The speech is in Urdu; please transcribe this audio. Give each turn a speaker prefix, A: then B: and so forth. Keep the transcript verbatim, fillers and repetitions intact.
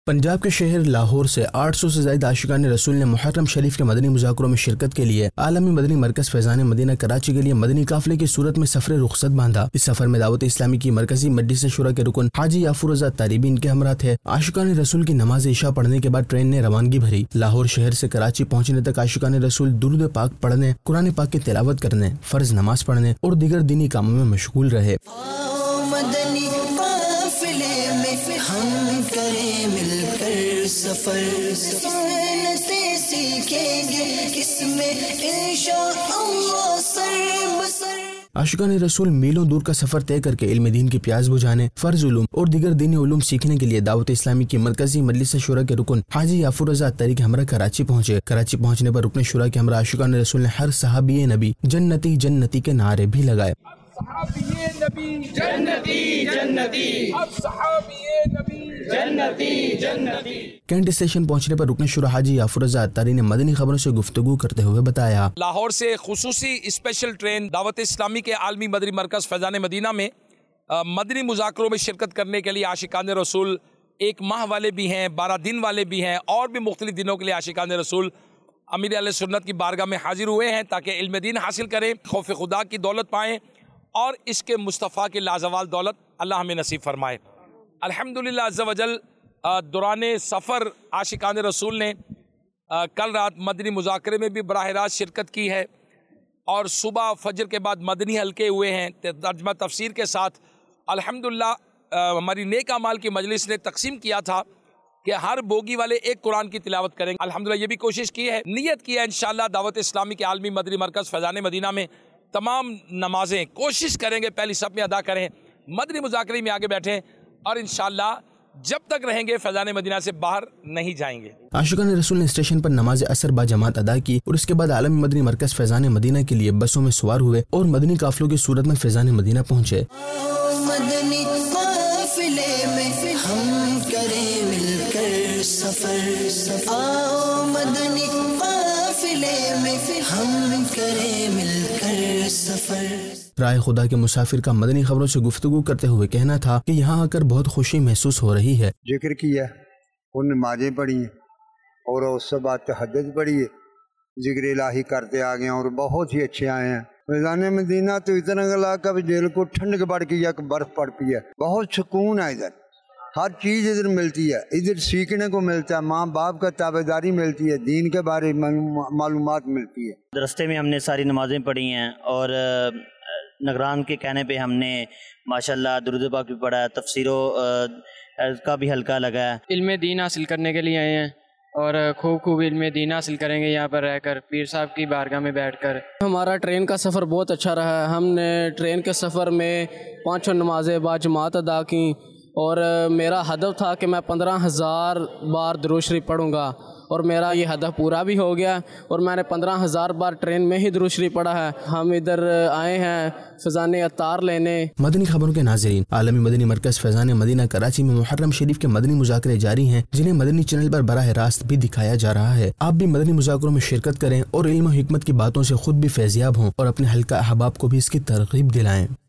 A: پنجاب کے شہر لاہور سے آٹھ سو سے زائد عاشقان رسول نے محرم شریف کے مدنی مذاکروں میں شرکت کے لیے عالمی مدنی مرکز فیضان مدینہ کراچی کے لیے مدنی قافلے کی صورت میں سفر رخصت باندھا۔ اس سفر میں دعوت اسلامی کی مرکزی مجلس شورا کے رکن حاجی یافور رضا تاریبی ان کے ہمراہ تھے۔ عاشقان رسول کی نماز عشاء پڑھنے کے بعد ٹرین نے روانگی بھری۔ لاہور شہر سے کراچی پہنچنے تک عاشقان رسول درود پاک پڑھنے، قرآن پاک کی تلاوت کرنے، فرض نماز پڑھنے اور دیگر دینی کاموں میں مشغول رہے۔
B: مدنی قافلے میں ہم کریں مل کر سفر، سننے سے سیکھیں گے اس میں انشاءاللہ سر بسر۔
A: عاشقان رسول میلوں دور کا سفر طے کر کے علم دین کی پیاس بجھانے، فرض علوم اور دیگر دینی علوم سیکھنے کے لیے دعوت اسلامی کی مرکزی مجلس شورا کے رکن حاجی یافور رضا تاریبی کے ہمراہ کراچی پہنچے۔ کراچی پہنچنے پر رکن شورا کے ہمراہ عاشقان رسول نے ہر صحابی نبی جنتی جنتی کے نعرے بھی لگائے۔
C: صحابی نبی جنتی جنتی، اب صحابی نبی جنتی جنتی۔
A: کینٹ اسٹیشن پہنچنے پر رکن شورا حاجی یافور رضا تاریبی نے مدنی خبروں سے گفتگو کرتے ہوئے بتایا،
C: لاہور سے خصوصی اسپیشل ٹرین دعوت اسلامی کے عالمی مدنی مرکز فیضان مدینہ میں مدنی مذاکروں میں شرکت کرنے کے لیے عاشقان رسول ایک ماہ والے بھی ہیں، بارہ دن والے بھی ہیں، اور بھی مختلف دنوں کے لیے عاشقان رسول امیر اہل سنت کی بارگاہ میں حاضر ہوئے ہیں تاکہ علم دین حاصل کریں، خوف خدا کی دولت پائیں اور اس کے مصطفیٰ کی لازوال دولت اللہ ہمیں نصیب فرمائے۔ الحمدللہ عز و جل دوران سفر عاشقان رسول نے کل رات مدنی مذاکرے میں بھی براہ راست شرکت کی ہے، اور صبح فجر کے بعد مدنی حلقے ہوئے ہیں ترجمہ تفسیر کے ساتھ۔ الحمدللہ ہماری نیک اعمال کی مجلس نے تقسیم کیا تھا کہ ہر بوگی والے ایک قرآن کی تلاوت کریں گے۔ الحمدللہ یہ بھی کوشش کی ہے، نیت کی ہے انشاءاللہ دعوت اسلامی کے عالمی مدنی مرکز فیضان مدینہ میں تمام نمازیں کوشش کریں گے پہلی صف میں ادا کریں، مدنی مذاکرے میں آگے بیٹھیں، اور انشاءاللہ جب تک رہیں گے فیضان مدینہ سے باہر نہیں جائیں گے۔
A: عاشقان رسول نے اسٹیشن پر نماز عصر با جماعت ادا کی اور اس کے بعد عالمی مدنی مرکز فیضان مدینہ کے لیے بسوں میں سوار ہوئے اور مدنی قافلوں کی صورت میں فیضان مدینہ پہنچے۔
B: مدنی قافلے میں ہم کریں مل کر سفر، آؤ مدنی قافلے میں ہم کریں مل کر سفر۔
A: رائے خدا کے مسافر کا مدنی خبروں سے گفتگو کرتے ہوئے کہنا تھا کہ یہاں آ کر بہت خوشی محسوس ہو رہی ہے۔
D: ذکر کیا اور نمازیں پڑھی ہیں اور اس سے بعد تہجد پڑھی ہے، ذکر الہی کرتے آ گئے اور بہت ہی اچھے آئے ہیں۔ فیضان مدینہ تو اتنا گلا کا دل کو ٹھنڈ کے پڑ کی ہے، برف پڑ پی ہے، بہت سکون ہے ادھر، ہر چیز ادھر ملتی ہے، ادھر سیکھنے کو ملتا ہے، ماں باپ کا تابعداری ملتی ہے، دین کے بارے میں معلومات ملتی ہے۔
E: رستے میں ہم نے ساری نمازیں پڑھی ہیں اور نگران کے کہنے پہ ہم نے ماشاءاللہ درود پاک بھی پڑھا ہے، تفسیروں کا بھی حلقہ لگا ہے۔
F: علم دین حاصل کرنے کے لیے آئے ہیں اور خوب خوب علم دین حاصل کریں گے یہاں پر رہ کر، پیر صاحب کی بارگاہ میں بیٹھ کر۔
G: ہمارا ٹرین کا سفر بہت اچھا رہا ہے، ہم نے ٹرین کے سفر میں پانچوں نمازیں با جماعت ادا کیں، اور میرا ہدف تھا کہ میں پندرہ ہزار بار درود شریف پڑھوں گا، اور میرا یہ ہدف پورا بھی ہو گیا، اور میں نے پندرہ ہزار بار ٹرین میں ہی درود شریف پڑھا ہے۔ ہم ادھر آئے ہیں فیضان اطار لینے۔
A: مدنی خبروں کے ناظرین، عالمی مدنی مرکز فیضان مدینہ کراچی میں محرم شریف کے مدنی مذاکرے جاری ہیں، جنہیں مدنی چینل پر براہ راست بھی دکھایا جا رہا ہے۔ آپ بھی مدنی مذاکروں میں شرکت کریں اور علم و حکمت کی باتوں سے خود بھی فیضیاب ہوں، اور اپنے حلقہ احباب کو بھی اس کی ترغیب دلائیں۔